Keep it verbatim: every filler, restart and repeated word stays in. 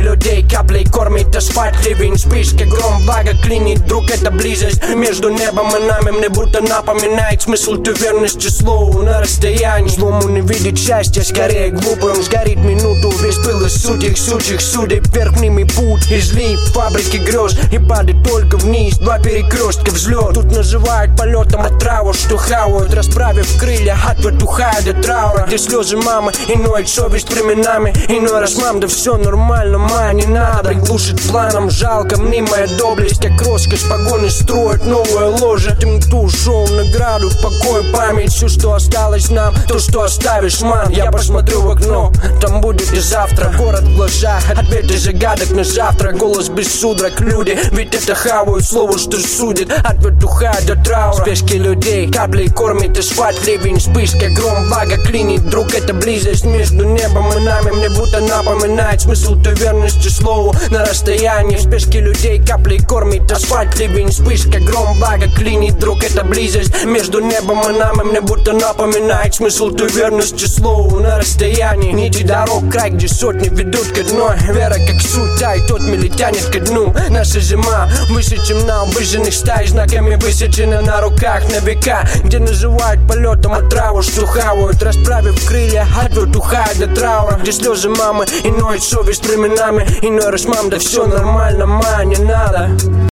людей каплей кормит асфальт, ливень, вспышка, гром, благо клинит. Друг, это близость между небом и нами. Мне будто напоминает смысл той верности слову на расстоянии. Злому не видит счастья, скорее глупым сгорит минуту. Весь пыл из сутих, сучих судеб, вверх ними путь из лип, фабрики грез. И падает только вниз, два перекрестка, взлет. Тут называют полетом от траур, что хавают, расправив крылья, отвертухая до траура. Где слезы мамы, иной совесть временами. Иной раз, мам, да все нормально, ма, не надо. Приглушить планом, жалко, мнимая доблесть. Как роскошь погоны строит новое ложе. Тем, кто ушел в награду, в покой, память. Все, что осталось нам, то, что оставишь, ман. Я посмотрю в окно, там будет и завтра. Город в глазах, ответы загадок на завтра. Голос без судорог, люди, ведь это хавают слово, что судит. Отвертухая до траура. Спешки людей, каплей кормит асфальт, ливень, вспышка, гром, благо клинит. Друг, это близость между небом и нами. Мне будто напоминает смысл той верности слову на расстоянии. Спешки людей, каплей кормит асфальт, ливень, вспышка, гром, благо клинит. Друг, это близость между небом и нами. Мне будто напоминает смысл той верности слову на расстоянии. Нити дорог, край, где сотни ведут к одной. Вера как суть, а и тот мили тянет ко дну. Наша зима выше, чем на выжженных стай. Знаками высечены на руках на века. Где называют полетом от траву, что хавают, расправив крылья, отвертухая до траура. Где слезы мамы, иной совесть временами. Иной раз, мам, да все нормально, ма, не надо.